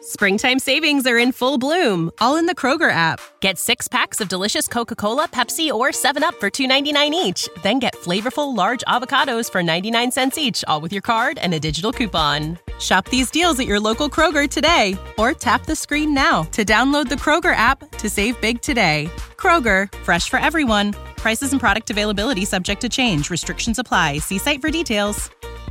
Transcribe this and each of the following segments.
Springtime savings are in full bloom, all in the Kroger app. Get 6 packs of delicious Coca-Cola, Pepsi, or 7-Up for $2.99 each. Then get flavorful large avocados for 99 cents each, all with your card and a digital coupon. Shop these deals at your local Kroger today, or tap the screen now to download the Kroger app to save big today. Kroger, fresh for everyone. Prices and product availability subject to change. Restrictions apply. See site for details.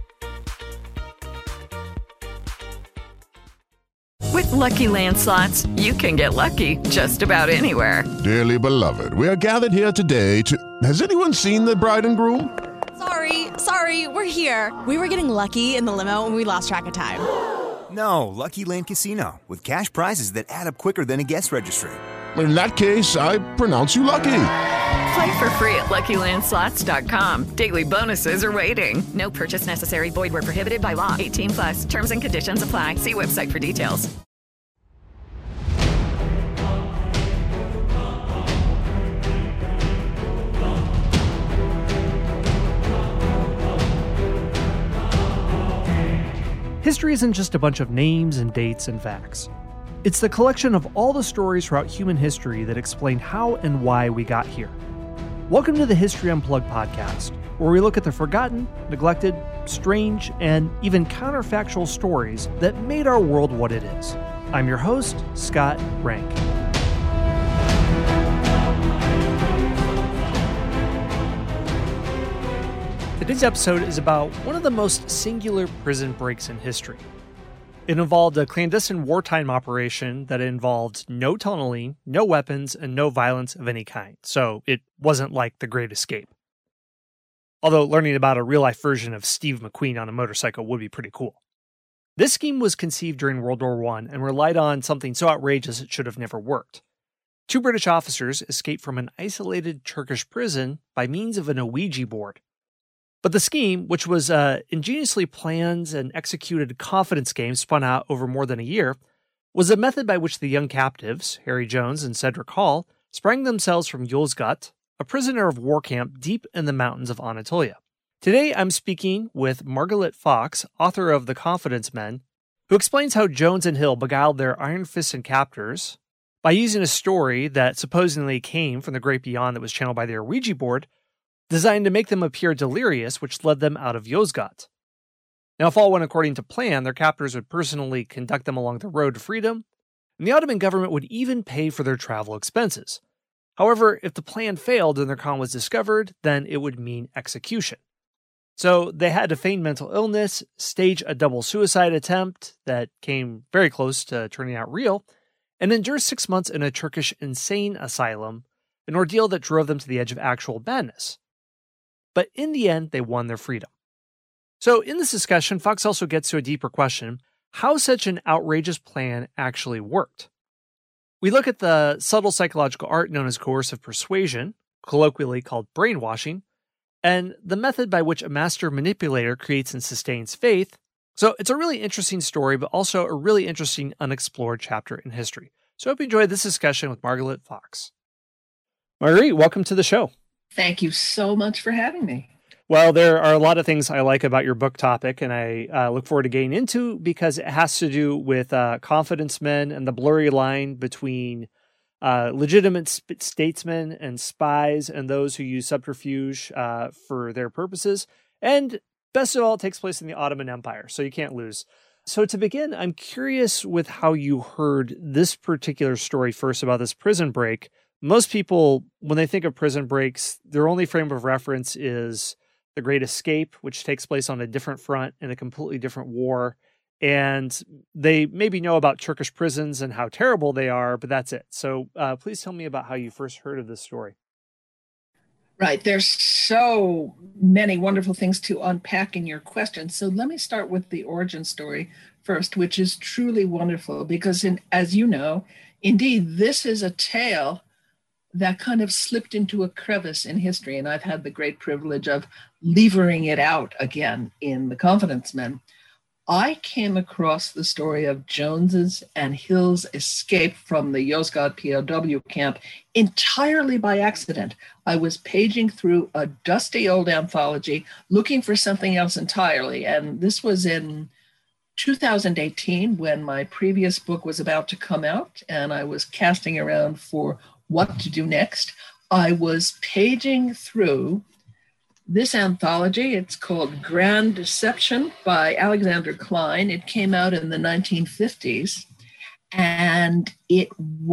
With Lucky Land Slots, you can get lucky just about anywhere. Dearly beloved, we are gathered here today to... Has anyone seen the bride and groom? Sorry, we're here. We were getting lucky in the limo and we lost track of time. No, Lucky Land Casino, with cash prizes that add up quicker than a guest registry. In that case, I pronounce you lucky. Play for free at LuckyLandSlots.com. Daily bonuses are waiting. No purchase necessary. Void where prohibited by law. 18+. Terms and conditions apply. See website for details. History isn't just a bunch of names and dates and facts. It's the collection of all the stories throughout human history that explain how and why we got here. Welcome to the History Unplugged podcast, where we look at the forgotten, neglected, strange, and even counterfactual stories that made our world what it is. I'm your host, Scott Rank. Today's episode is about one of the most singular prison breaks in history. It involved a clandestine wartime operation that involved no tunneling, no weapons, and no violence of any kind, so it wasn't like The Great Escape. Although learning about a real-life version of Steve McQueen on a motorcycle would be pretty cool. This scheme was conceived during World War I and relied on something so outrageous it should have never worked. 2 British officers escaped from an isolated Turkish prison by means of an Ouija board. But the scheme, which was an ingeniously planned and executed confidence game spun out over more than a year, was a method by which the young captives, Harry Jones and Cedric Hall, sprang themselves from Yozgat, a prisoner of war camp deep in the mountains of Anatolia. Today I'm speaking with Margalit Fox, author of The Confidence Men, who explains how Jones and Hill beguiled their iron-fisted captors by using a story that supposedly came from the great beyond that was channeled by their Ouija board, designed to make them appear delirious, which led them out of Yozgat. Now, if all went according to plan, their captors would personally conduct them along the road to freedom, and the Ottoman government would even pay for their travel expenses. However, if the plan failed and their con was discovered, then it would mean execution. So they had to feign mental illness, stage a double suicide attempt that came very close to turning out real, and endure 6 months in a Turkish insane asylum, an ordeal that drove them to the edge of actual madness. But in the end, they won their freedom. So in this discussion, Fox also gets to a deeper question: how such an outrageous plan actually worked. We look at the subtle psychological art known as coercive persuasion, colloquially called brainwashing, and the method by which a master manipulator creates and sustains faith. So it's a really interesting story, but also a really interesting unexplored chapter in history. So I hope you enjoyed this discussion with Margalit Fox. Marguerite, welcome to the show. Thank you so much for having me. Well, there are a lot of things I like about your book topic, and I look forward to getting into because it has to do with confidence men and the blurry line between legitimate statesmen and spies and those who use subterfuge for their purposes. And best of all, it takes place in the Ottoman Empire, so you can't lose. So to begin, I'm curious with how you heard this particular story first about this prison break. Most people, when they think of prison breaks, their only frame of reference is The Great Escape, which takes place on a different front in a completely different war. And they maybe know about Turkish prisons and how terrible they are, but that's it. So please tell me about how you first heard of this story. Right. There's so many wonderful things to unpack in your question. So let me start with the origin story first, which is truly wonderful because, as you know, indeed, this is a tale that kind of slipped into a crevice in history. And I've had the great privilege of levering it out again in The Confidence Men. I came across the story of Jones's and Hill's escape from the Yozgat POW camp entirely by accident. I was paging through a dusty old anthology looking for something else entirely. And this was in 2018, when my previous book was about to come out and I was casting around for what to do next, I was paging through this anthology. It's called Grand Deception by Alexander Klein. It came out in the 1950s, and it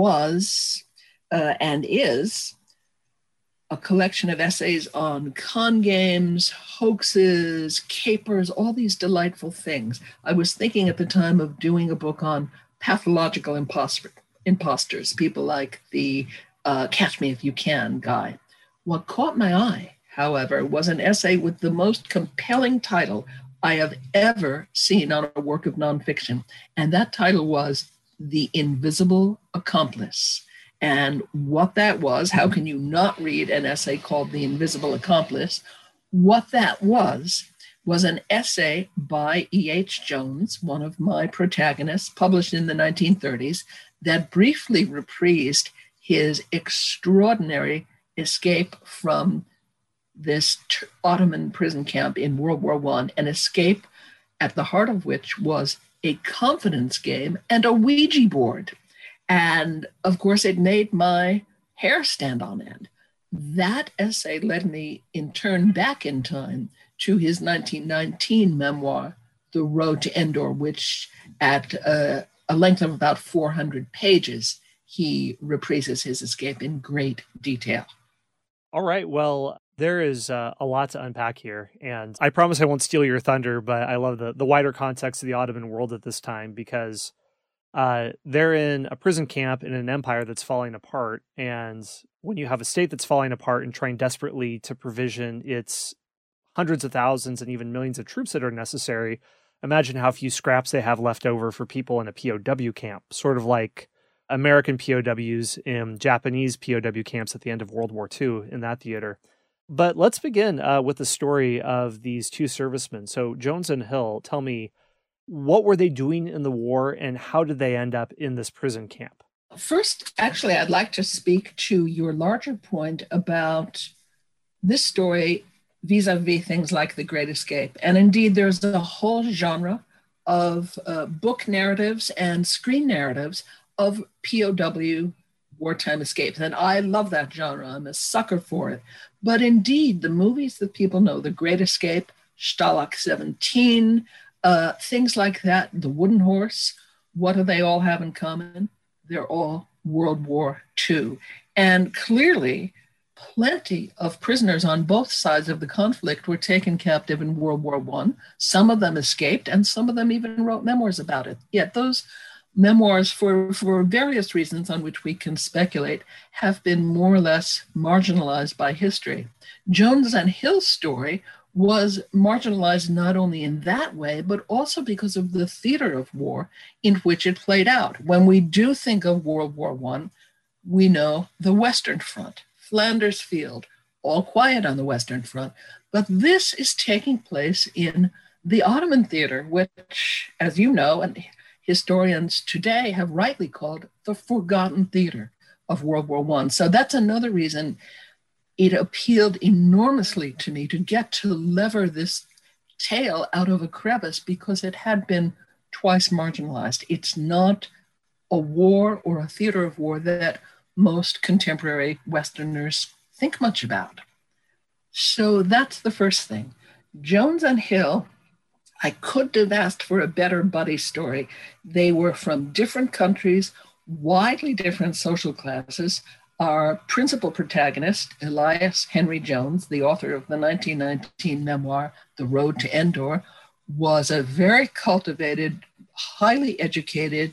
was and is a collection of essays on con games, hoaxes, capers, all these delightful things. I was thinking at the time of doing a book on pathological imposters, people like the Catch Me If You Can guy. What caught my eye, however, was an essay with the most compelling title I have ever seen on a work of nonfiction. And that title was The Invisible Accomplice. And what that was, how can you not read an essay called The Invisible Accomplice? What that was an essay by E.H. Jones, one of my protagonists, published in the 1930s, that briefly reprised his extraordinary escape from this Ottoman prison camp in World War I, an escape at the heart of which was a confidence game and a Ouija board. And of course, it made my hair stand on end. That essay led me in turn back in time to his 1919 memoir, The Road to Endor, which at a length of about 400 pages, he reprises his escape in great detail. All right. Well, there is a lot to unpack here. And I promise I won't steal your thunder, but I love the wider context of the Ottoman world at this time, because they're in a prison camp in an empire that's falling apart. And when you have a state that's falling apart and trying desperately to provision its hundreds of thousands and even millions of troops that are necessary, imagine how few scraps they have left over for people in a POW camp, sort of like American POWs in Japanese POW camps at the end of World War II in that theater. But let's begin with the story of these two servicemen. So Jones and Hill, tell me, what were they doing in the war and how did they end up in this prison camp? First, actually, I'd like to speak to your larger point about this story vis-a-vis things like The Great Escape. And indeed, there's a whole genre of book narratives and screen narratives of POW wartime escapes. And I love that genre. I'm a sucker for it. But indeed, the movies that people know, The Great Escape, Stalag 17, things like that, The Wooden Horse, what do they all have in common? They're all World War II. And clearly, plenty of prisoners on both sides of the conflict were taken captive in World War I. Some of them escaped, and some of them even wrote memoirs about it. Yet those memoirs, for various reasons on which we can speculate, have been more or less marginalized by history. Jones and Hill's story was marginalized not only in that way, but also because of the theater of war in which it played out. When we do think of World War I, we know the Western Front, Flanders Field, all quiet on the Western Front. But this is taking place in the Ottoman theater, which, as you know, and historians today have rightly called the forgotten theater of World War I. So that's another reason it appealed enormously to me to get to lever this tale out of a crevice, because it had been twice marginalized. It's not a war or a theater of war that most contemporary Westerners think much about. So that's the first thing. Jones and Hill, I couldn't have asked for a better buddy story. They were from different countries, widely different social classes. Our principal protagonist, Elias Henry Jones, the author of the 1919 memoir, The Road to Endor, was a very cultivated, highly educated,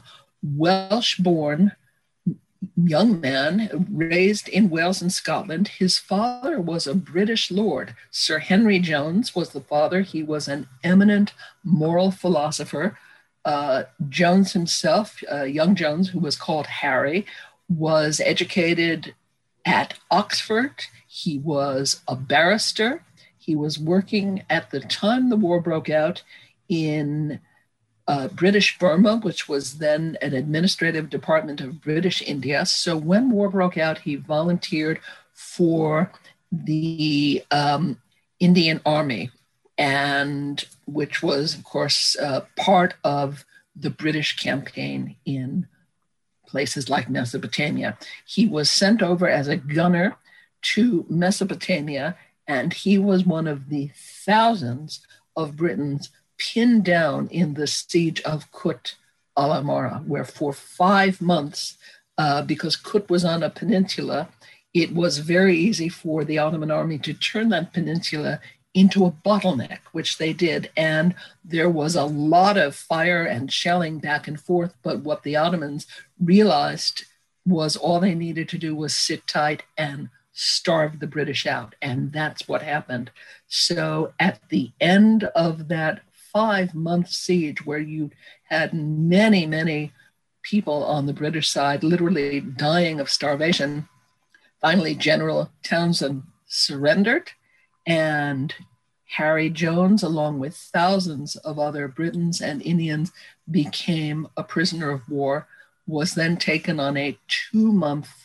Welsh-born young man raised in Wales and Scotland. His father was a British lord. Sir Henry Jones was the father. He was an eminent moral philosopher. Jones himself, young Jones, who was called Harry, was educated at Oxford. He was a barrister. He was working at the time the war broke out in British Burma, which was then an administrative department of British India. So when war broke out, he volunteered for the Indian Army. and which was, of course, part of the British campaign in places like Mesopotamia. He was sent over as a gunner to Mesopotamia, and he was one of the thousands of Britons pinned down in the siege of Kut al-Amara, where for 5 months, because Kut was on a peninsula, it was very easy for the Ottoman army to turn that peninsula into a bottleneck, which they did. And there was a lot of fire and shelling back and forth. But what the Ottomans realized was all they needed to do was sit tight and starve the British out. And that's what happened. So at the end of that 5-month siege, where you had many, many people on the British side literally dying of starvation, finally General Townshend surrendered, and Harry Jones, along with thousands of other Britons and Indians, became a prisoner of war, was then taken on a 2-month,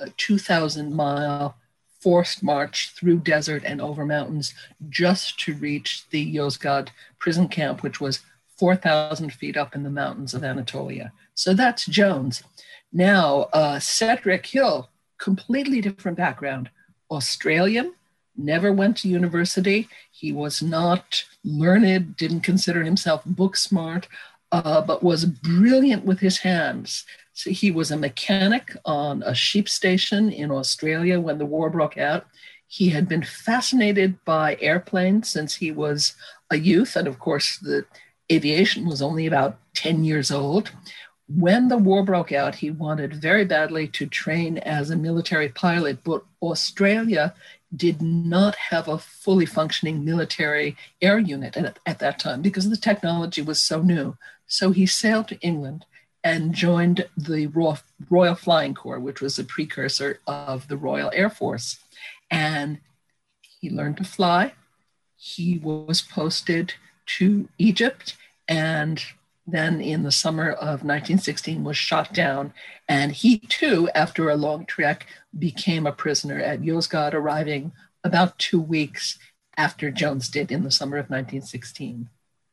2,000-mile forced march through desert and over mountains just to reach the Yozgad prison camp, which was 4,000 feet up in the mountains of Anatolia. So that's Jones. Now, Cedric Hill, completely different background, Australian, never went to university. He was not learned, didn't consider himself book smart, but was brilliant with his hands. So he was a mechanic on a sheep station in Australia when the war broke out. He had been fascinated by airplanes since he was a youth. And of course, the aviation was only about 10 years old. When the war broke out, he wanted very badly to train as a military pilot, but Australia did not have a fully functioning military air unit at that time because the technology was so new. So he sailed to England and joined the Royal Flying Corps, which was a precursor of the Royal Air Force. And he learned to fly. He was posted to Egypt, and then in the summer of 1916 was shot down. And he too, after a long trek, became a prisoner at Yozgad, arriving about 2 weeks after Jones did in the summer of 1916.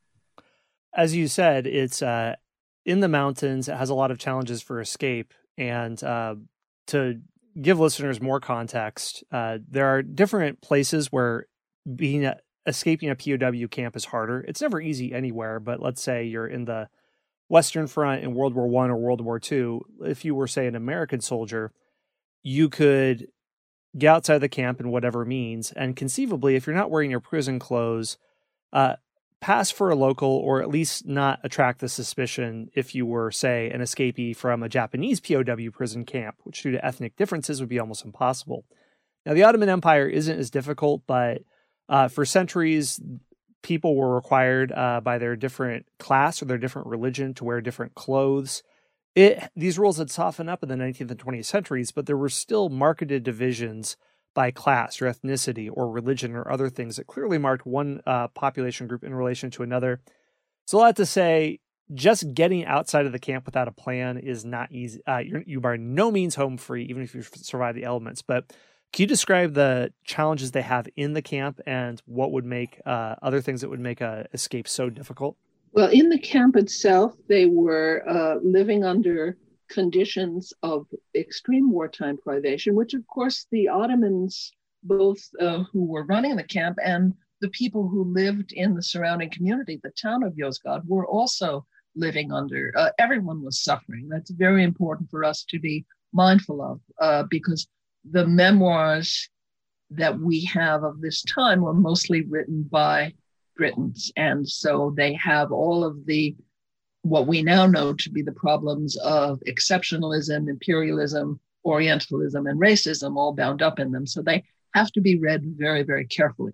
As you said, it's in the mountains. It has a lot of challenges for escape. And to give listeners more context, there are different places where escaping a POW camp is harder. It's never easy anywhere, but let's say you're in the Western Front in World War I or World War II. If you were, say, an American soldier, you could get outside the camp in whatever means, and conceivably, if you're not wearing your prison clothes, pass for a local, or at least not attract the suspicion if you were, say, an escapee from a Japanese POW prison camp, which due to ethnic differences would be almost impossible. Now, the Ottoman Empire isn't as difficult, but for centuries, people were required by their different class or their different religion to wear different clothes. These rules had softened up in the 19th and 20th centuries, but there were still marketed divisions by class or ethnicity or religion or other things that clearly marked one population group in relation to another. So a lot to say, just getting outside of the camp without a plan is not easy. You by no means home free, even if you survive the elements. But can you describe the challenges they have in the camp and what would make other things that would make a escape so difficult? Well, in the camp itself, they were living under conditions of extreme wartime privation, which, of course, the Ottomans, both who were running the camp and the people who lived in the surrounding community, the town of Yozgad, were also living under. Everyone was suffering. That's very important for us to be mindful of, because the memoirs that we have of this time were mostly written by Britons. And so they have all of what we now know to be the problems of exceptionalism, imperialism, Orientalism, and racism all bound up in them. So they have to be read very, very carefully.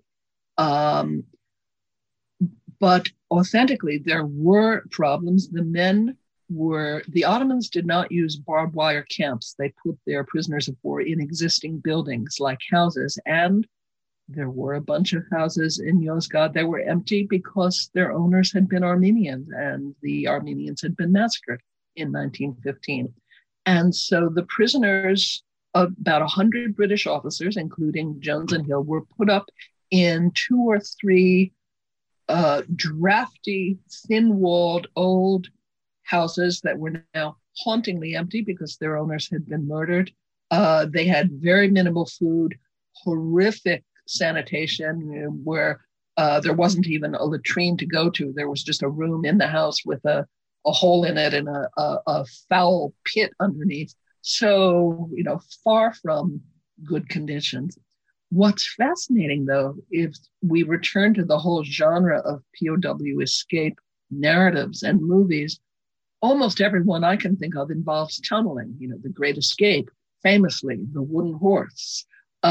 But authentically, there were problems. The Ottomans did not use barbed wire camps. They put their prisoners of war in existing buildings like houses. And there were a bunch of houses in Yozgad that were empty because their owners had been Armenians, and the Armenians had been massacred in 1915. And so the prisoners, about 100 British officers, including Jones and Hill, were put up in 2 or 3 drafty, thin-walled old houses that were now hauntingly empty because their owners had been murdered. They had very minimal food, horrific sanitation, where there wasn't even a latrine to go to. There was just a room in the house with a hole in it and a foul pit underneath. So, far from good conditions. What's fascinating, though, if we return to the whole genre of POW escape narratives and movies, almost everyone I can think of involves tunneling. The Great Escape, famously, The Wooden Horse.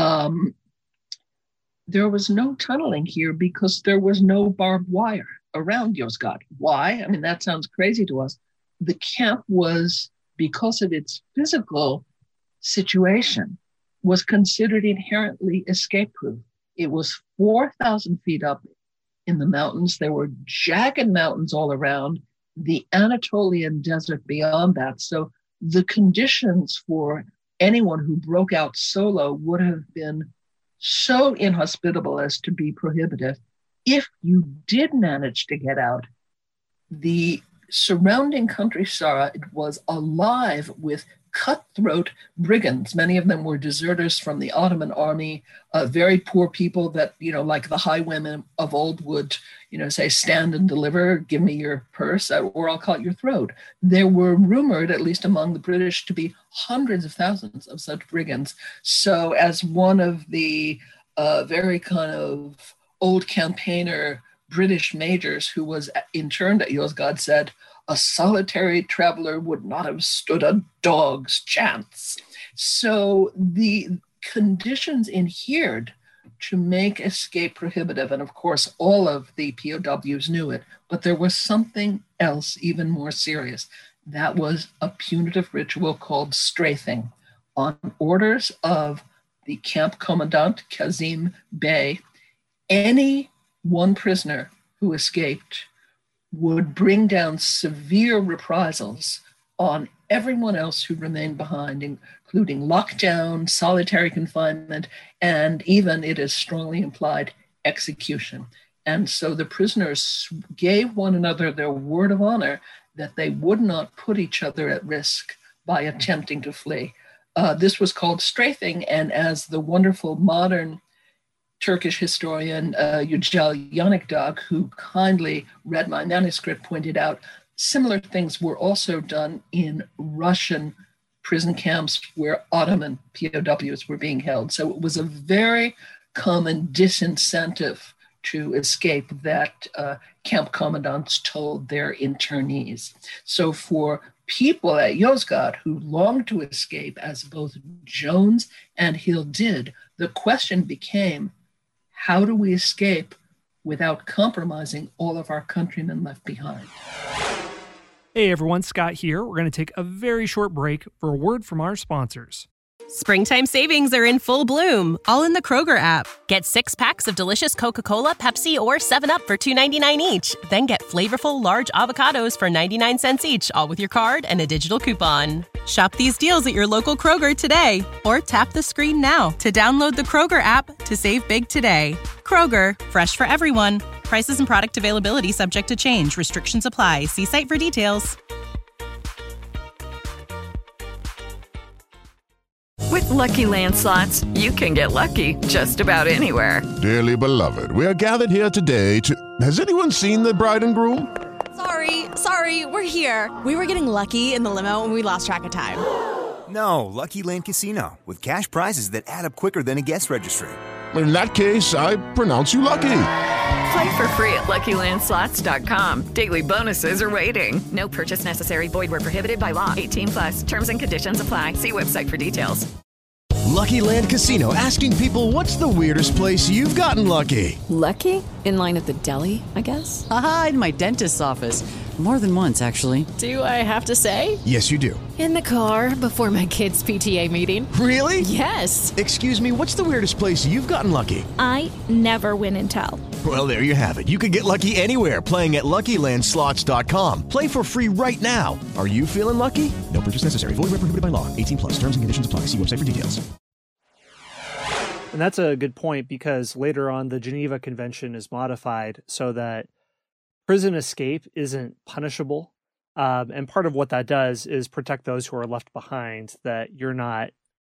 There was no tunneling here because there was no barbed wire around Yozgat. Why? I mean, that sounds crazy to us. The camp was, because of its physical situation, was considered inherently escape-proof. It was 4,000 feet up in the mountains. There were jagged mountains all around, the Anatolian desert beyond that. So the conditions for anyone who broke out solo would have been so inhospitable as to be prohibitive. If you did manage to get out, the surrounding countryside was alive with cutthroat brigands. Many of them were deserters from the Ottoman army, very poor people that, like the highwaymen of old would, say, stand and deliver, give me your purse, or I'll cut your throat. There were rumored, at least among the British, to be hundreds of thousands of such brigands. So as one of the very kind of old campaigner British majors who was interned at Yozgat said, "A solitary traveler would not have stood a dog's chance." So the conditions adhered to make escape prohibitive. And of course, all of the POWs knew it, but there was something else even more serious. That was a punitive ritual called strafing. On orders of the camp commandant, Kazim Bey, any one prisoner who escaped would bring down severe reprisals on everyone else who remained behind, including lockdown, solitary confinement, and even, it is strongly implied, execution. And so the prisoners gave one another their word of honor that they would not put each other at risk by attempting to flee. This was called strafing, and as the wonderful modern Turkish historian Yücel Yanıkdağ, who kindly read my manuscript, pointed out, similar things were also done in Russian prison camps where Ottoman POWs were being held. So it was a very common disincentive to escape that camp commandants told their internees. So for people at Yozgat who longed to escape, as both Jones and Hill did, the question became, how do we escape without compromising all of our countrymen left behind? Hey everyone, Scott here. We're going to take a very short break for a word from our sponsors. Springtime savings are in full bloom, all in the Kroger app. Get 6 packs of delicious Coca-Cola, Pepsi, or 7-Up for $2.99 each. Then get flavorful large avocados for 99 cents each, all with your card and a digital coupon. Shop these deals at your local Kroger today, or tap the screen now to download the Kroger app to save big today. Kroger, fresh for everyone. Prices and product availability subject to change. Restrictions apply. See site for details. With Lucky Land Slots, you can get lucky just about anywhere. Dearly beloved, we are gathered here today to... Has anyone seen the bride and groom? Sorry, we're here. We were getting lucky in the limo and we lost track of time. No, Lucky Land Casino, with cash prizes that add up quicker than a guest registry. In that case, I pronounce you lucky. Play for free at LuckyLandSlots.com. Daily bonuses are waiting. No purchase necessary. Void where prohibited by law. 18+. Terms and conditions apply. See website for details. Lucky Land Casino, asking people, what's the weirdest place you've gotten lucky? Lucky? In line at the deli, I guess? Aha, in my dentist's office. More than once, actually. Do I have to say? Yes, you do. In the car before my kids' PTA meeting. Really? Yes. Excuse me, what's the weirdest place you've gotten lucky? I never win and tell. Well, there you have it. You can get lucky anywhere, playing at LuckyLandSlots.com. Play for free right now. Are you feeling lucky? No purchase necessary. Void where prohibited by law. 18+. Terms and conditions apply. See website for details. And that's a good point, because later on the Geneva Convention is modified so that prison escape isn't punishable. And part of what that does is protect those who are left behind, that you're not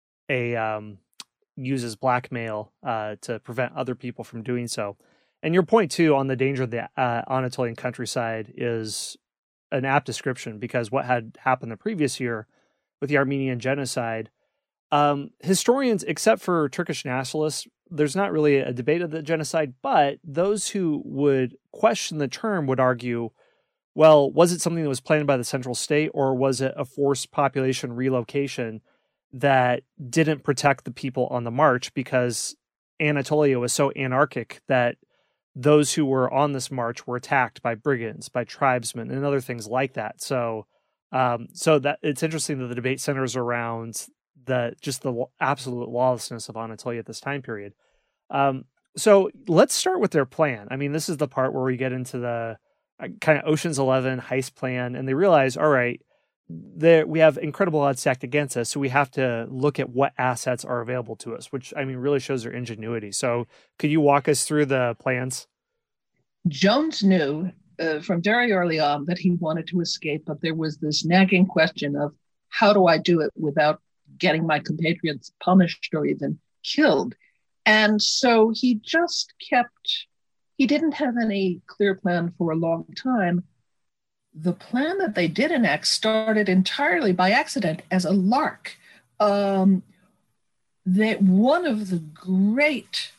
use as blackmail to prevent other people from doing so. And your point, too, on the danger of the Anatolian countryside is an apt description, because what had happened the previous year with the Armenian genocide, historians, except for Turkish nationalists, there's not really a debate of the genocide, but those who would question the term would argue, well, was it something that was planned by the central state, or was it a forced population relocation that didn't protect the people on the march, because Anatolia was so anarchic that those who were on this march were attacked by brigands, by tribesmen, and other things like that. So that it's interesting that the debate centers around the absolute lawlessness of Anatolia at this time period. So let's start with their plan. I mean, this is the part where we get into the kind of Ocean's 11 heist plan, and they realize, all right, we have incredible odds stacked against us, so we have to look at what assets are available to us, which, I mean, really shows their ingenuity. So could you walk us through the plans? Jones knew from very early on that he wanted to escape, but there was this nagging question of, how do I do it without getting my compatriots punished or even killed? And so he didn't have any clear plan for a long time. The plan that they did enact started entirely by accident as a lark. That one of the great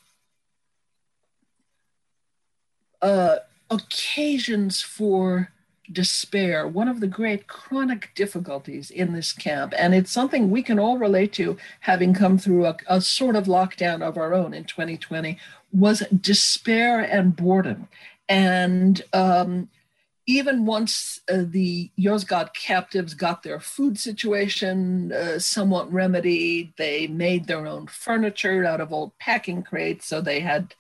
occasions for despair, one of the great chronic difficulties in this camp, and it's something we can all relate to, having come through a sort of lockdown of our own in 2020, was despair and boredom. And even once the Yozgat captives got their food situation somewhat remedied, they made their own furniture out of old packing crates, so they had,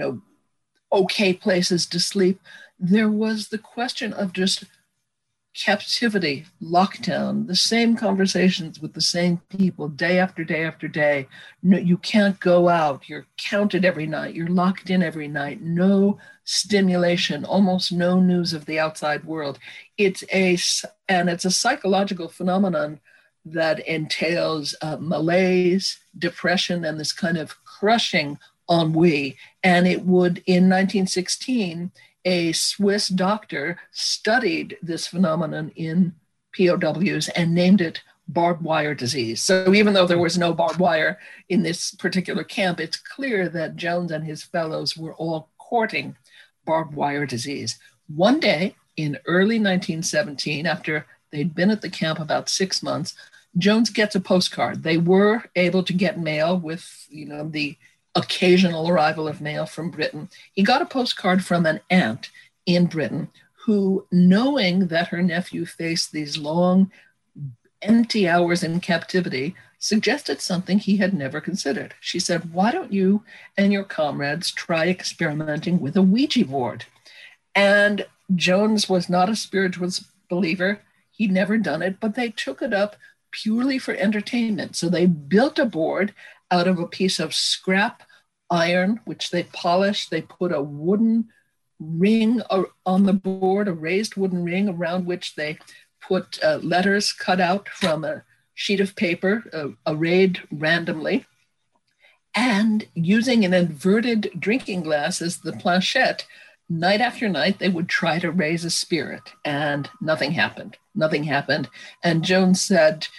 okay places to sleep. There was the question of just captivity, lockdown, the same conversations with the same people day after day after day. No, you can't go out. You're counted every night. You're locked in every night. No stimulation, almost no news of the outside world. It's a psychological phenomenon that entails malaise, depression, and this kind of crushing ennui. And it would, in 1916, a Swiss doctor studied this phenomenon in POWs and named it barbed wire disease. So even though there was no barbed wire in this particular camp, it's clear that Jones and his fellows were all courting barbed wire disease. One day in early 1917, after they'd been at the camp about 6 months, Jones gets a postcard. They were able to get mail with, the occasional arrival of mail from Britain. He got a postcard from an aunt in Britain who, knowing that her nephew faced these long, empty hours in captivity, suggested something he had never considered. She said, why don't you and your comrades try experimenting with a Ouija board? And Jones was not a spiritualist believer. He'd never done it, but they took it up purely for entertainment. So they built a board out of a piece of scrap iron, which they polished. They put a wooden ring on the board, a raised wooden ring around which they put letters cut out from a sheet of paper, arrayed randomly, and using an inverted drinking glass as the planchette, night after night, they would try to raise a spirit, and nothing happened. Nothing happened. And Jones said,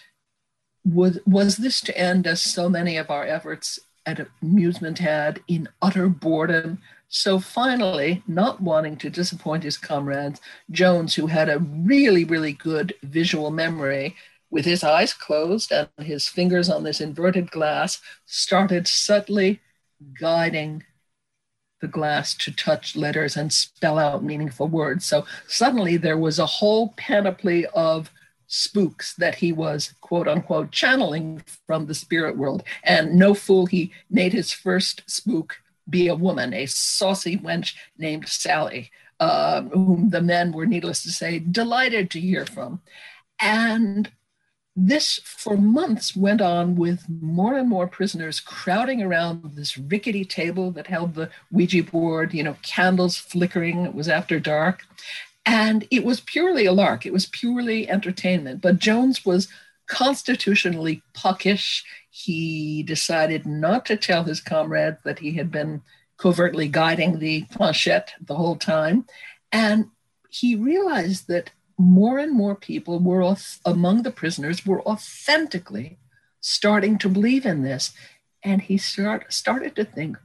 was this to end as so many of our efforts at amusement had, in utter boredom? So finally, not wanting to disappoint his comrades, Jones, who had a really, really good visual memory, with his eyes closed and his fingers on this inverted glass, started subtly guiding the glass to touch letters and spell out meaningful words. So suddenly there was a whole panoply of spooks that he was, quote unquote, channeling from the spirit world. And no fool, he made his first spook be a woman, a saucy wench named Sally, whom the men were, needless to say, delighted to hear from. And This for months went on with more and more prisoners crowding around this rickety table that held the Ouija board, candles flickering. It was after dark. And it was purely a lark. It was purely entertainment. But Jones was constitutionally puckish. He decided not to tell his comrades that he had been covertly guiding the planchette the whole time. And he realized that more and more people among the prisoners were authentically starting to believe in this. And he started to think,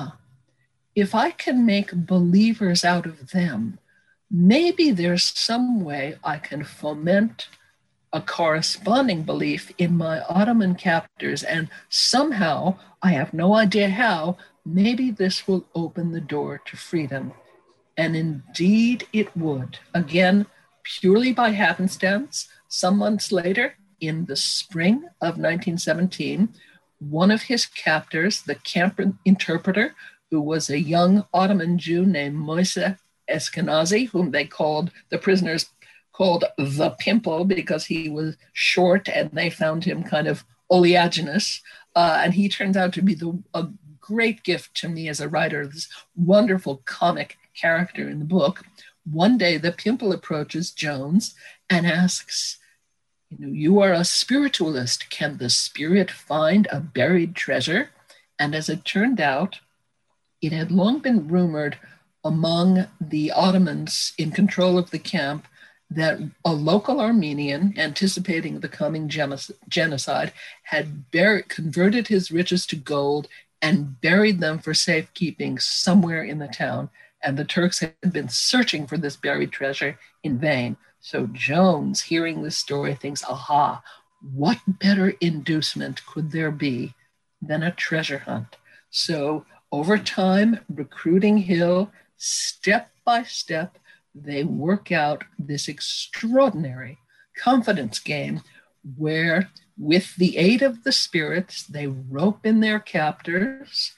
if I can make believers out of them, maybe there's some way I can foment a corresponding belief in my Ottoman captors. And somehow, I have no idea how, maybe this will open the door to freedom. And indeed it would. Again, purely by happenstance, some months later, in the spring of 1917, one of his captors, the camp interpreter, who was a young Ottoman Jew named Moise Eskenazi, whom the prisoners called the Pimple because he was short and they found him kind of oleaginous. And he turns out to be a great gift to me as a writer, this wonderful comic character in the book. One day, the Pimple approaches Jones and asks, you are a spiritualist. Can the spirit find a buried treasure? And as it turned out, it had long been rumored among the Ottomans in control of the camp that a local Armenian, anticipating the coming genocide, had converted his riches to gold and buried them for safekeeping somewhere in the town. And the Turks had been searching for this buried treasure in vain. So Jones, hearing this story, thinks, what better inducement could there be than a treasure hunt? So over time, recruiting Hill, step by step, they work out this extraordinary confidence game where, with the aid of the spirits, they rope in their captors.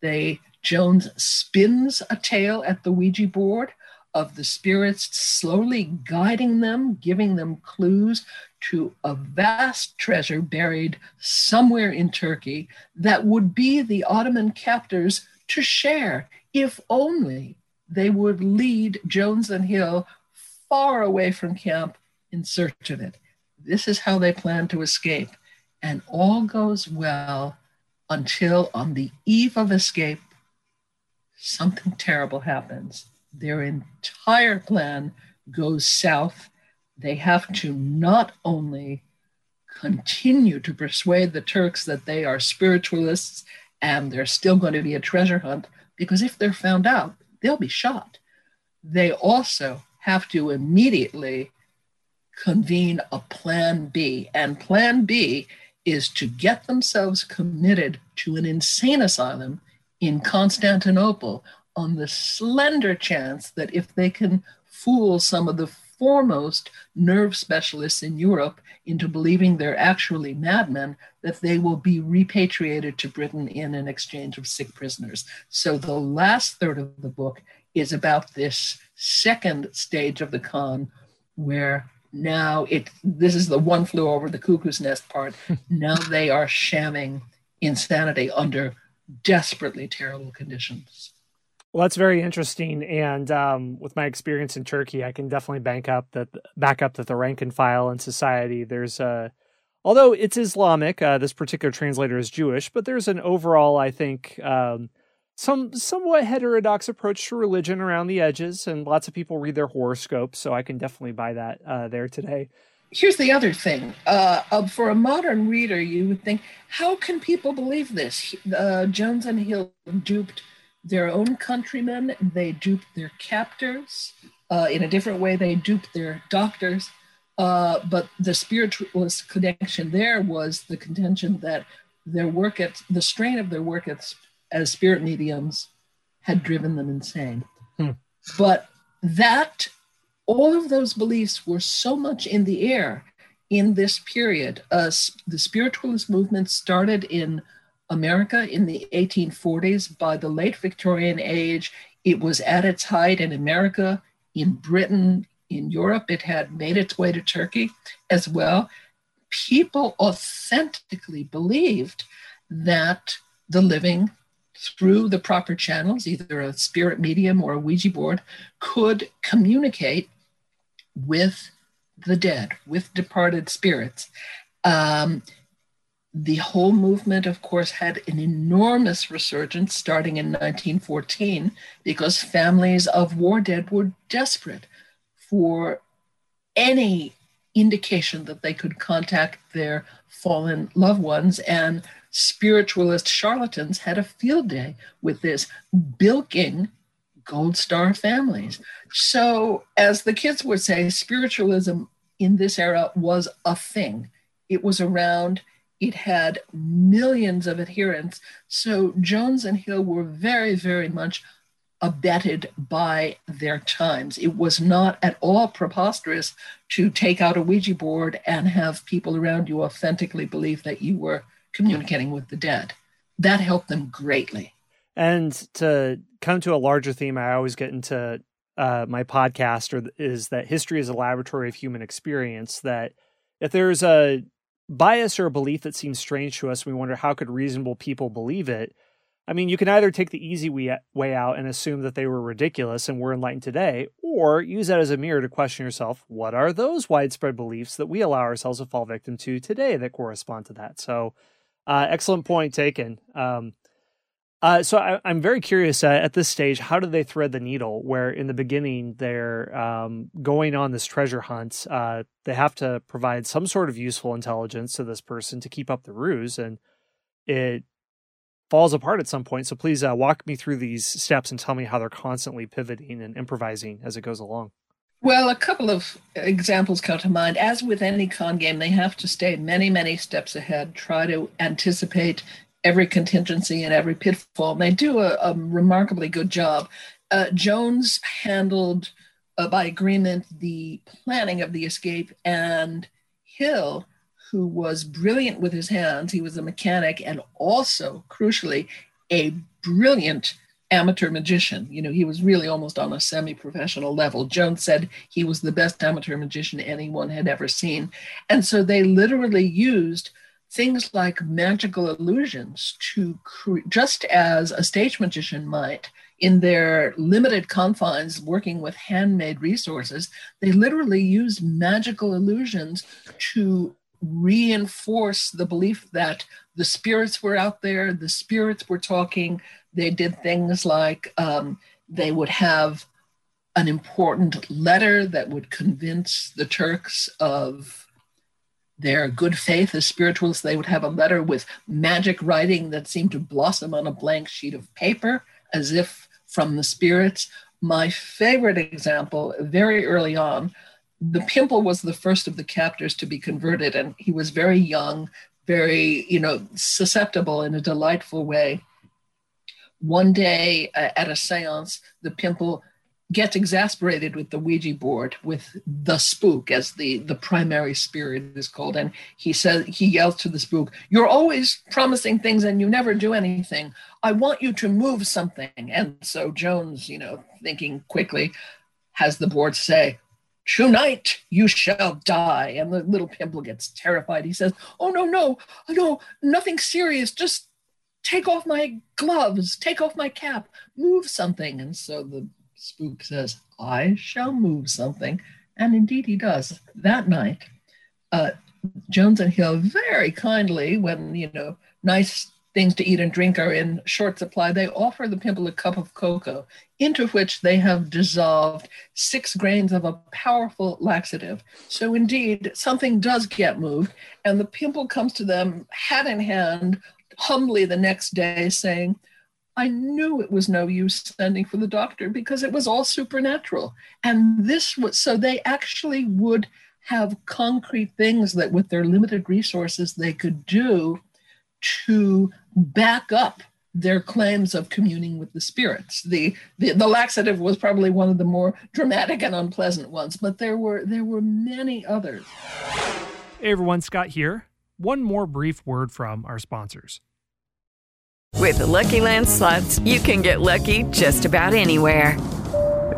Jones spins a tale at the Ouija board of the spirits slowly guiding them, giving them clues to a vast treasure buried somewhere in Turkey that would be the Ottoman captors to share, if only they would lead Jones and Hill far away from camp in search of it. This is how they plan to escape. And all goes well until on the eve of escape, something terrible happens. Their entire plan goes south. They have to not only continue to persuade the Turks that they are spiritualists and there's still going to be a treasure hunt, because if they're found out, they'll be shot. They also have to immediately convene a plan B. And plan B is to get themselves committed to an insane asylum in Constantinople on the slender chance that if they can fool some of the foremost nerve specialists in Europe into believing they're actually madmen, that they will be repatriated to Britain in an exchange of sick prisoners. So the last third of the book is about this second stage of the con, where now this is the one flew over the cuckoo's nest part. Now they are shamming insanity under desperately terrible conditions. Well, that's very interesting. And with my experience in Turkey, I can definitely back up that the rank and file in society, there's although it's Islamic, this particular translator is Jewish, but there's an overall, I think, somewhat heterodox approach to religion around the edges, and lots of people read their horoscopes. So I can definitely buy that there today. Here's the other thing. For a modern reader, you would think, how can people believe this? Jones and Hill duped their own countrymen. They duped their captors. In a different way, they duped their doctors. But the spiritualist connection there was the contention that the strain of their work as spirit mediums had driven them insane. But all of those beliefs were so much in the air in this period. The spiritualist movement started in America in the 1840s. By the late Victorian age, it was at its height in America, in Britain, in Europe. It had made its way to Turkey as well. people authentically believed that the living, through the proper channels, either a spirit medium or a Ouija board, could communicate with the dead, with departed spirits. The whole movement, of course, had an enormous resurgence starting in 1914 because families of war dead were desperate for any indication that they could contact their fallen loved ones, and spiritualist charlatans had a field day with this, bilking Gold Star families. So, as the kids would say, spiritualism in this era was a thing. It was around. It had millions of adherents. So Jones and Hill were very, very much abetted by their times. It was not at all preposterous to take out a Ouija board and have people around you authentically believe that you were communicating with the dead. That helped them greatly. And to come to a larger theme, I always get into my podcast, is that history is a laboratory of human experience, that if there's a bias or a belief that seems strange to us, we wonder how could reasonable people believe it. I mean, you can either take the easy way out and assume that they were ridiculous and we're enlightened today, or use that as a mirror to question yourself, what are those widespread beliefs that we allow ourselves to fall victim to today that correspond to that? So excellent point taken. So I'm very curious at this stage, how do they thread the needle where in the beginning they're going on this treasure hunt? They have to provide some sort of useful intelligence to this person to keep up the ruse, and it falls apart at some point. So please walk me through these steps and tell me how they're constantly pivoting and improvising as it goes along. Well, a couple of examples come to mind. As with any con game, they have to stay many, many steps ahead, try to anticipate every contingency and every pitfall. And they do a remarkably good job. Jones handled, by agreement, the planning of the escape, and Hill, who was brilliant with his hands, he was a mechanic and also, crucially, a brilliant amateur magician. You know, he was really almost on a semi-professional level. Jones said he was the best amateur magician anyone had ever seen. And so they literally used things like magical illusions to just as a stage magician might, in their limited confines, working with handmade resources, they literally used magical illusions to reinforce the belief that the spirits were out there, the spirits were talking. They did things like they would have an important letter that would convince the Turks of their good faith as spiritualists. They would have a letter with magic writing that seemed to blossom on a blank sheet of paper, as if from the spirits. My favorite example, very early on, the Pimple was the first of the captors to be converted, and he was very young, very, susceptible in a delightful way. One day at a seance, the Pimple gets exasperated with the Ouija board, with the spook, as the primary spirit is called. And he yells to the spook, "You're always promising things and you never do anything. I want you to move something." And so Jones, thinking quickly, has the board say, "Tonight you shall die." And the little Pimple gets terrified. He says, "Oh, no, nothing serious. Just take off my gloves, take off my cap, move something." And so the spook says, "I shall move something." And indeed he does. That night, Jones and Hill very kindly, when, nice things to eat and drink are in short supply, they offer the Pimple a cup of cocoa, into which they have dissolved 6 grains of a powerful laxative. So indeed, something does get moved, and the Pimple comes to them hat in hand, humbly the next day, saying, "I knew it was no use sending for the doctor because it was all supernatural." And this was, so they actually would have concrete things that with their limited resources they could do to back up their claims of communing with the spirits. The laxative was probably one of the more dramatic and unpleasant ones, but there were many others. Hey everyone, Scott here. One more brief word from our sponsors. With the Lucky Land Slots, you can get lucky just about anywhere.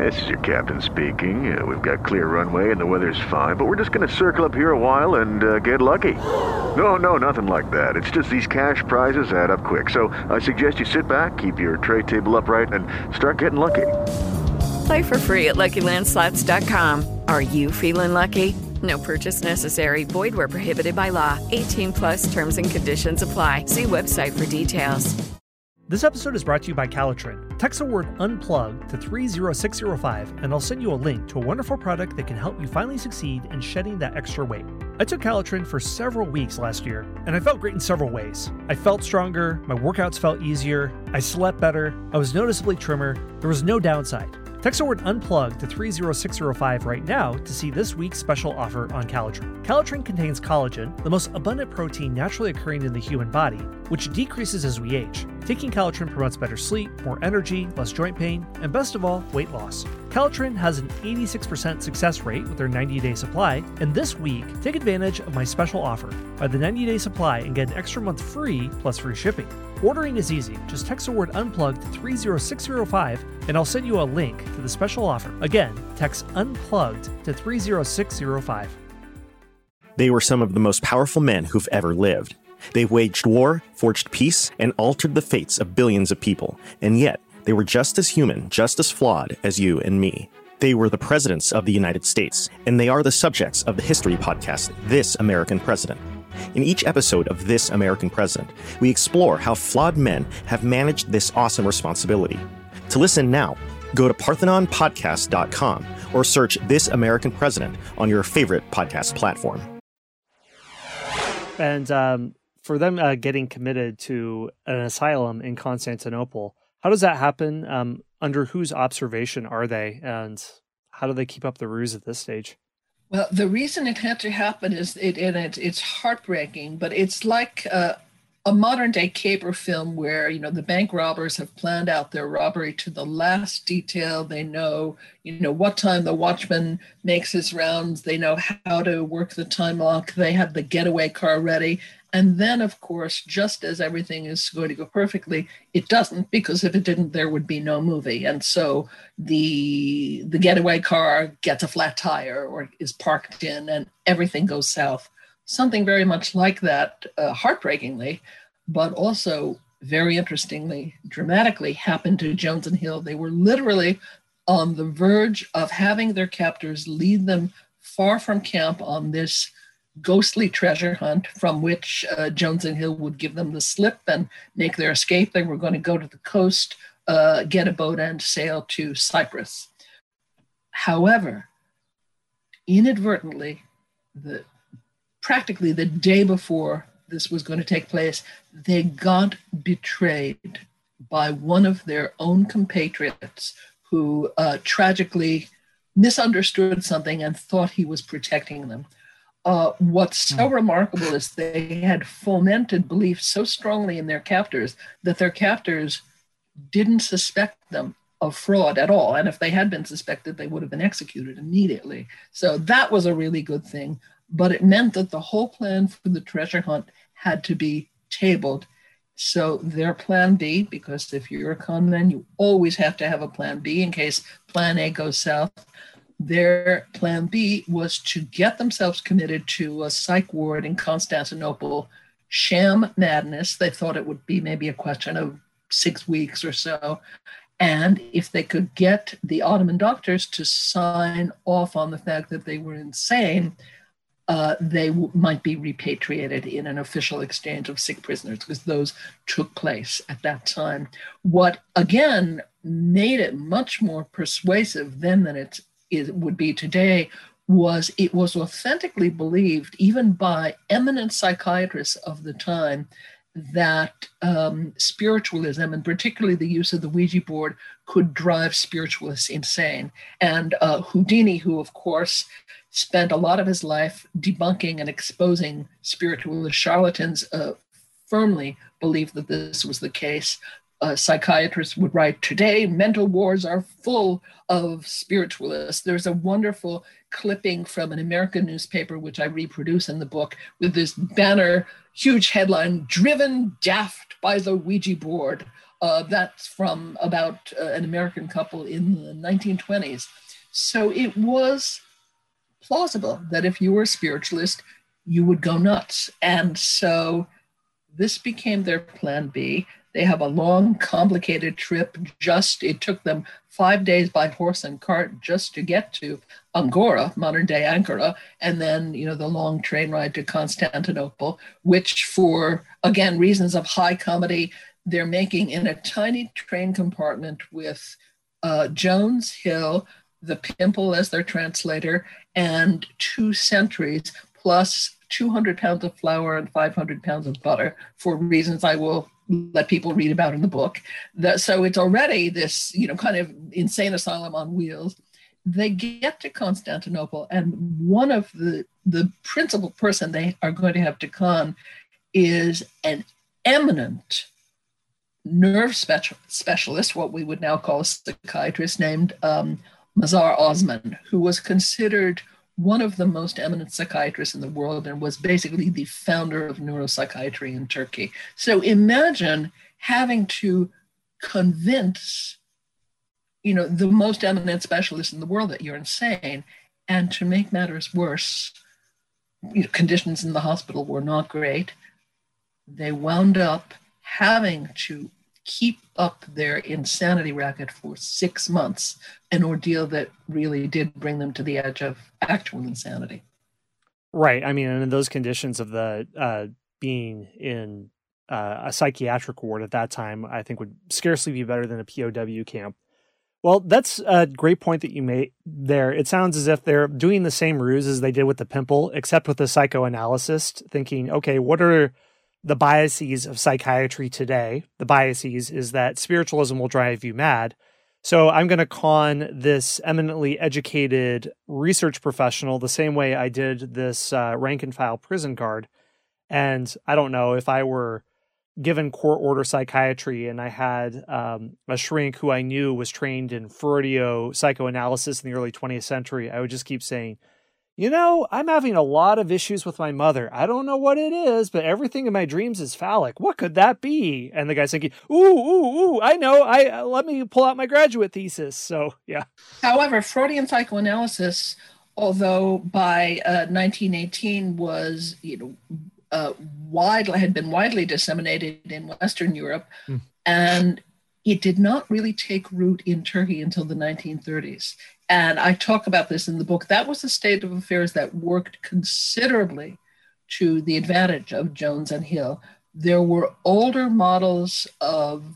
This is your captain speaking. We've got clear runway and the weather's fine, but we're just going to circle up here a while and get lucky. No, nothing like that. It's just these cash prizes add up quick. So I suggest you sit back, keep your tray table upright, and start getting lucky. Play for free at LuckyLandSlots.com. Are you feeling lucky? No purchase necessary. Void where prohibited by law. 18+ terms and conditions apply. See website for details. This episode is brought to you by Calitrin. Text the word UNPLUGGED to 30605 and I'll send you a link to a wonderful product that can help you finally succeed in shedding that extra weight. I took Calitrin for several weeks last year, and I felt great in several ways. I felt stronger, my workouts felt easier, I slept better, I was noticeably trimmer, there was no downside. Text the word UNPLUGGED to 30605 right now to see this week's special offer on Calitrin. Calitrin contains collagen, the most abundant protein naturally occurring in the human body, which decreases as we age. Taking Calitrin promotes better sleep, more energy, less joint pain, and best of all, weight loss. Calitrin has an 86% success rate with their 90-day supply, and this week, take advantage of my special offer. Buy the 90-day supply and get an extra month free plus free shipping. Ordering is easy. Just text the word UNPLUGGED to 30605 and I'll send you a link to the special offer. Again, text UNPLUGGED to 30605. They were some of the most powerful men who've ever lived. They waged war, forged peace, and altered the fates of billions of people. And yet, they were just as human, just as flawed as you and me. They were the presidents of the United States, and they are the subjects of the history podcast, This American President. In each episode of This American President, we explore how flawed men have managed this awesome responsibility. To listen now, go to ParthenonPodcast.com or search This American President on your favorite podcast platform. And for them getting committed to an asylum in Constantinople, how does that happen? Under whose observation are they? And how do they keep up the ruse at this stage? Well, the reason it had to happen is it's heartbreaking, but it's like a modern-day caper film where, the bank robbers have planned out their robbery to the last detail. They know, what time the watchman makes his rounds. They know how to work the time lock. They have the getaway car ready. And then, of course, just as everything is going to go perfectly, it doesn't, because if it didn't, there would be no movie. And so the getaway car gets a flat tire or is parked in, and everything goes south. Something very much like that, heartbreakingly, but also very interestingly, dramatically, happened to Jones and Hill. They were literally on the verge of having their captors lead them far from camp on this ghostly treasure hunt from which Jones and Hill would give them the slip and make their escape. They were going to go to the coast, get a boat and sail to Cyprus. However, inadvertently, practically the day before this was going to take place, they got betrayed by one of their own compatriots who tragically misunderstood something and thought he was protecting them. What's so remarkable is they had fomented belief so strongly in their captors that their captors didn't suspect them of fraud at all. And if they had been suspected, they would have been executed immediately. So that was a really good thing. But it meant that the whole plan for the treasure hunt had to be tabled. So their plan B, because if you're a con man, you always have to have a plan B in case plan A goes south. Their plan B was to get themselves committed to a psych ward in Constantinople, sham madness. They thought it would be maybe a question of 6 weeks or so. And if they could get the Ottoman doctors to sign off on the fact that they were insane, they might be repatriated in an official exchange of sick prisoners, because those took place at that time. What, again, made it much more persuasive then than it would be today was it was authentically believed, even by eminent psychiatrists of the time, that spiritualism, and particularly the use of the Ouija board, could drive spiritualists insane. And Houdini, who of course spent a lot of his life debunking and exposing spiritualist charlatans, firmly believed that this was the case. Psychiatrists would write, today mental wars are full of spiritualists. There's a wonderful clipping from an American newspaper, which I reproduce in the book, with this banner, huge headline, driven daft by the Ouija board. That's from about an American couple in the 1920s. So it was plausible that if you were a spiritualist, you would go nuts. And so this became their plan B. They have a long, complicated trip. It took them 5 days by horse and cart just to get to Angora, modern day Ankara, and then, the long train ride to Constantinople, which for, again, reasons of high comedy, they're making in a tiny train compartment with Jones, Hill, the Pimple as their translator, and 2 sentries, plus 200 pounds of flour and 500 pounds of butter, for reasons I will let people read about in the book. So it's already this, kind of insane asylum on wheels. They get to Constantinople, and one of the principal person they are going to have to con is an eminent nerve specialist, what we would now call a psychiatrist, named Mazar Osman, who was considered one of the most eminent psychiatrists in the world and was basically the founder of neuropsychiatry in Turkey. So imagine having to convince, the most eminent specialist in the world that you're insane. And to make matters worse, conditions in the hospital were not great. They wound up having to keep up their insanity racket for 6 months, an ordeal that really did bring them to the edge of actual insanity. Right. I mean, and in those conditions of the being in a psychiatric ward at that time, I think would scarcely be better than a POW camp. Well, that's a great point that you made there. It sounds as if they're doing the same ruse as they did with the Pimple, except with the psychoanalyst, thinking, okay, what are the biases of psychiatry today? The biases is that spiritualism will drive you mad. So I'm going to con this eminently educated research professional the same way I did this rank and file prison guard. And I don't know, if I were given court order psychiatry and I had a shrink who I knew was trained in Freudio psychoanalysis in the early 20th century, I would just keep saying, I'm having a lot of issues with my mother. I don't know what it is, but everything in my dreams is phallic. What could that be? And the guy's thinking, ooh, I know. Let me pull out my graduate thesis. So, yeah. However, Freudian psychoanalysis, although by 1918 was, had been widely disseminated in Western Europe, and it did not really take root in Turkey until the 1930s. And I talk about this in the book. That was a state of affairs that worked considerably to the advantage of Jones and Hill. There were older models of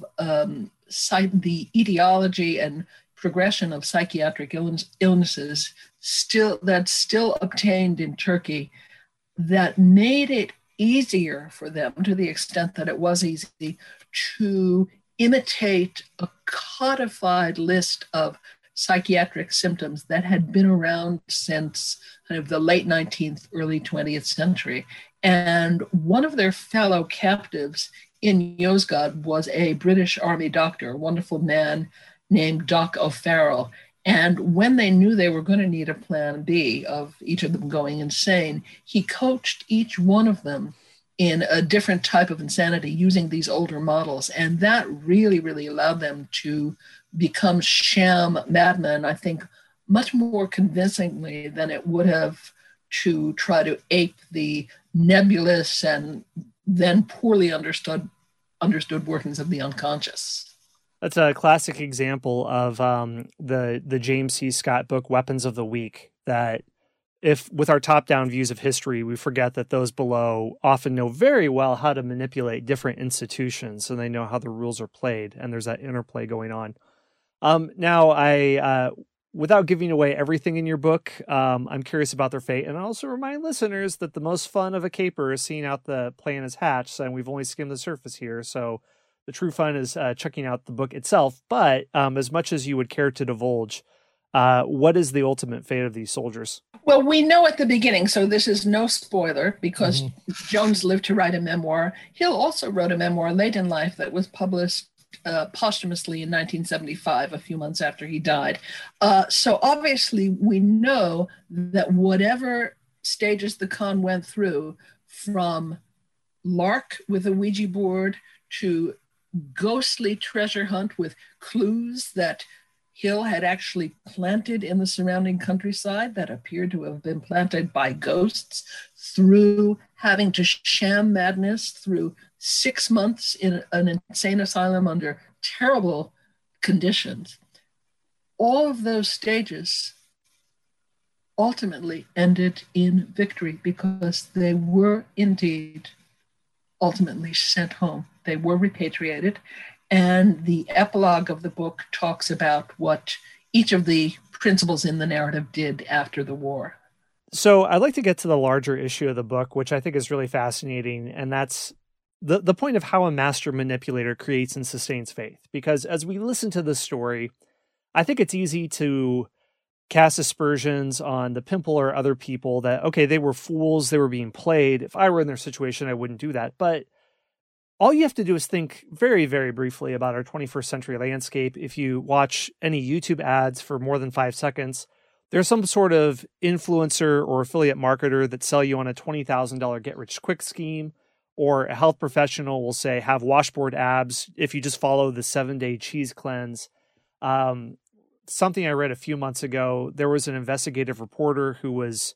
the etiology and progression of psychiatric illnesses still obtained in Turkey that made it easier for them, to the extent that it was easy, to imitate a codified list of psychiatric symptoms that had been around since kind of the late 19th, early 20th century. And one of their fellow captives in Yozgad was a British Army doctor, a wonderful man named Doc O'Farrell. And when they knew they were going to need a plan B of each of them going insane, he coached each one of them in a different type of insanity using these older models. And that really, really allowed them to become sham madmen, I think, much more convincingly than it would have to try to ape the nebulous and then poorly understood workings of the unconscious. That's a classic example of the James C. Scott book, Weapons of the Weak, that if with our top-down views of history, we forget that those below often know very well how to manipulate different institutions, so they know how the rules are played, and there's that interplay going on. Now, I without giving away everything in your book, I'm curious about their fate, and I also remind listeners that the most fun of a caper is seeing out the plan is hatched, and we've only skimmed the surface here, so the true fun is checking out the book itself. But as much as you would care to divulge, what is the ultimate fate of these soldiers? Well, we know at the beginning, so this is no spoiler, because Jones lived to write a memoir. Hill also wrote a memoir late in life that was published posthumously in 1975, a few months after he died. So obviously we know that whatever stages the con went through, from lark with a Ouija board to ghostly treasure hunt with clues that Hill had actually planted in the surrounding countryside that appeared to have been planted by ghosts, through having to sham madness through 6 months in an insane asylum under terrible conditions. All of those stages ultimately ended in victory because they were indeed ultimately sent home. They were repatriated. And the epilogue of the book talks about what each of the principals in the narrative did after the war. So I'd like to get to the larger issue of the book, which I think is really fascinating. And that's the point of how a master manipulator creates and sustains faith. Because as we listen to this story, I think it's easy to cast aspersions on the Pimple or other people that, okay, they were fools, they were being played. If I were in their situation, I wouldn't do that. But all you have to do is think very, very briefly about our 21st century landscape. If you watch any YouTube ads for more than 5 seconds, there's some sort of influencer or affiliate marketer that sell you on a $20,000 get-rich-quick scheme, or a health professional will say, have washboard abs if you just follow the 7-day cheese cleanse. Something I read a few months ago, there was an investigative reporter who was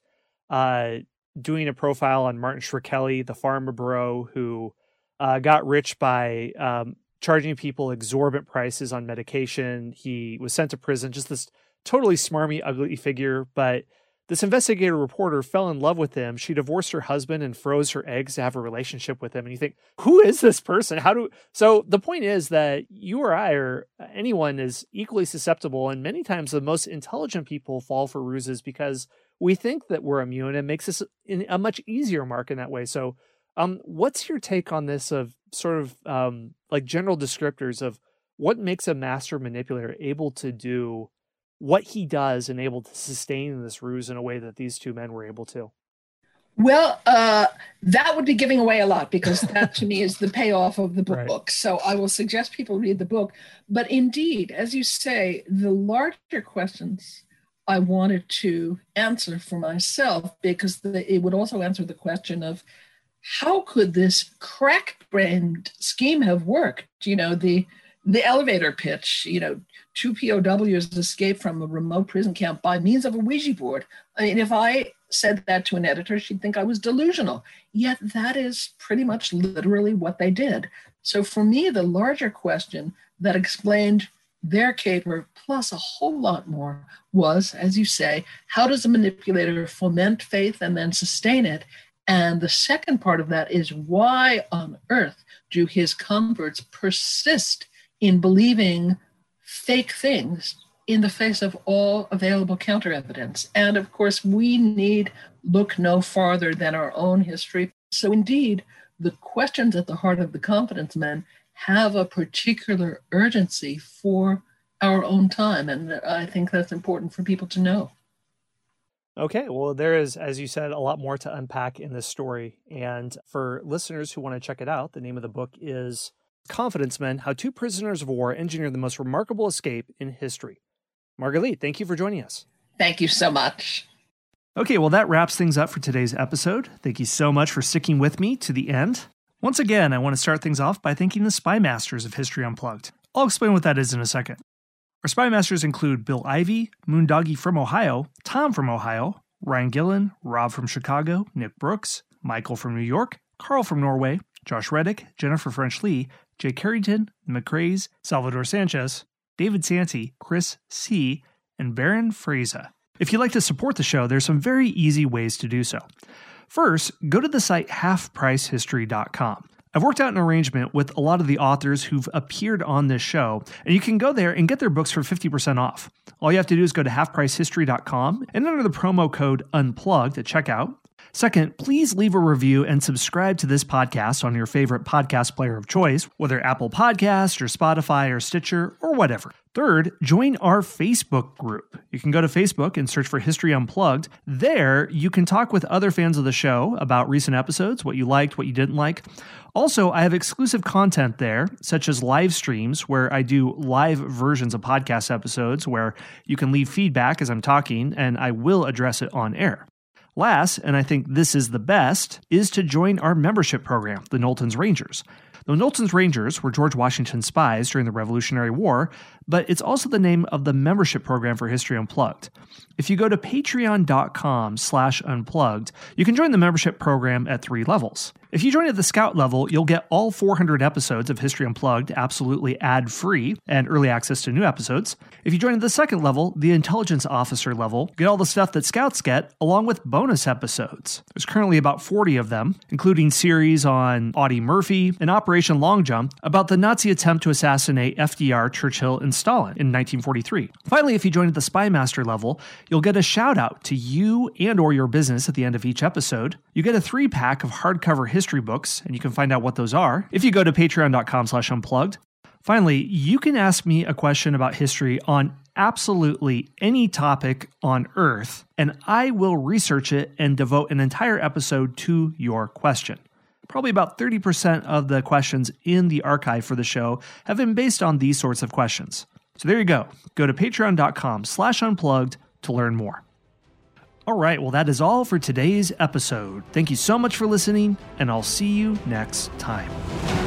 doing a profile on Martin Shkreli, the pharma bro, who got rich by charging people exorbitant prices on medication. He was sent to prison, just this totally smarmy, ugly figure. But this investigative reporter fell in love with him. She divorced her husband and froze her eggs to have a relationship with him. And you think, who is this person? So the point is that you or I or anyone is equally susceptible. And many times the most intelligent people fall for ruses because we think that we're immune, and makes us a much easier mark in that way. So what's your take on this, of sort of like general descriptors of what makes a master manipulator able to do what he does and able to sustain this ruse in a way that these two men were able to? Well, that would be giving away a lot, because that to me is the payoff of the book. Right. So I will suggest people read the book. But indeed, as you say, the larger questions I wanted to answer for myself, because it would also answer the question of, how could this crack-brained scheme have worked? You know, the elevator pitch, you know, 2 POWs escaped from a remote prison camp by means of a Ouija board. I mean, if I said that to an editor, she'd think I was delusional. Yet that is pretty much literally what they did. So for me, the larger question that explained their caper, plus a whole lot more, was, as you say, how does a manipulator foment faith and then sustain it? And the second part of that is, why on earth do his converts persist in believing fake things in the face of all available counter evidence? And of course, we need look no farther than our own history. So indeed, the questions at the heart of the Confidence Men have a particular urgency for our own time. And I think that's important for people to know. Okay, well, there is, as you said, a lot more to unpack in this story. And for listeners who want to check it out, the name of the book is Confidence Men, How Two Prisoners of War Engineered the Most Remarkable Escape in History. Margalit, thank you for joining us. Thank you so much. Okay, well, that wraps things up for today's episode. Thank you so much for sticking with me to the end. Once again, I want to start things off by thanking the Spy Masters of History Unplugged. I'll explain what that is in a second. Our Spy Masters include Bill Ivey, Moondoggy from Ohio, Tom from Ohio, Ryan Gillen, Rob from Chicago, Nick Brooks, Michael from New York, Carl from Norway, Josh Reddick, Jennifer French Lee, Jay Carrington, McCrae's, Salvador Sanchez, David Santi, Chris C., and Baron Fraser. If you'd like to support the show, there's some very easy ways to do so. First, go to the site halfpricehistory.com. I've worked out an arrangement with a lot of the authors who've appeared on this show, and you can go there and get their books for 50% off. All you have to do is go to halfpricehistory.com and enter the promo code UNPLUGGED at checkout. Second, please leave a review and subscribe to this podcast on your favorite podcast player of choice, whether Apple Podcast or Spotify or Stitcher or whatever. Third, join our Facebook group. You can go to Facebook and search for History Unplugged. There, you can talk with other fans of the show about recent episodes, what you liked, what you didn't like. Also, I have exclusive content there, such as live streams where I do live versions of podcast episodes where you can leave feedback as I'm talking, and I will address it on air. Last, and I think this is the best, is to join our membership program, the Knowlton's Rangers. The Knowlton's Rangers were George Washington's spies during the Revolutionary War, but it's also the name of the membership program for History Unplugged. If you go to patreon.com/unplugged, you can join the membership program at 3 levels. If you join at the Scout level, you'll get all 400 episodes of History Unplugged absolutely ad-free and early access to new episodes. If you join at the 2nd level, the Intelligence Officer level, you get all the stuff that Scouts get, along with bonus episodes. There's currently about 40 of them, including series on Audie Murphy and Operation Long Jump about the Nazi attempt to assassinate FDR, Churchill, and Stalin in 1943. Finally, if you join at the Spy Master level, you'll get a shout-out to you and or your business at the end of each episode. You get a 3-pack of hardcover history books, and you can find out what those are if you go to patreon.com/unplugged. Finally, you can ask me a question about history on absolutely any topic on Earth, and I will research it and devote an entire episode to your question. Probably about 30% of the questions in the archive for the show have been based on these sorts of questions. So there you go. Go to patreon.com/unplugged to learn more. All right, well, that is all for today's episode. Thank you so much for listening, and I'll see you next time.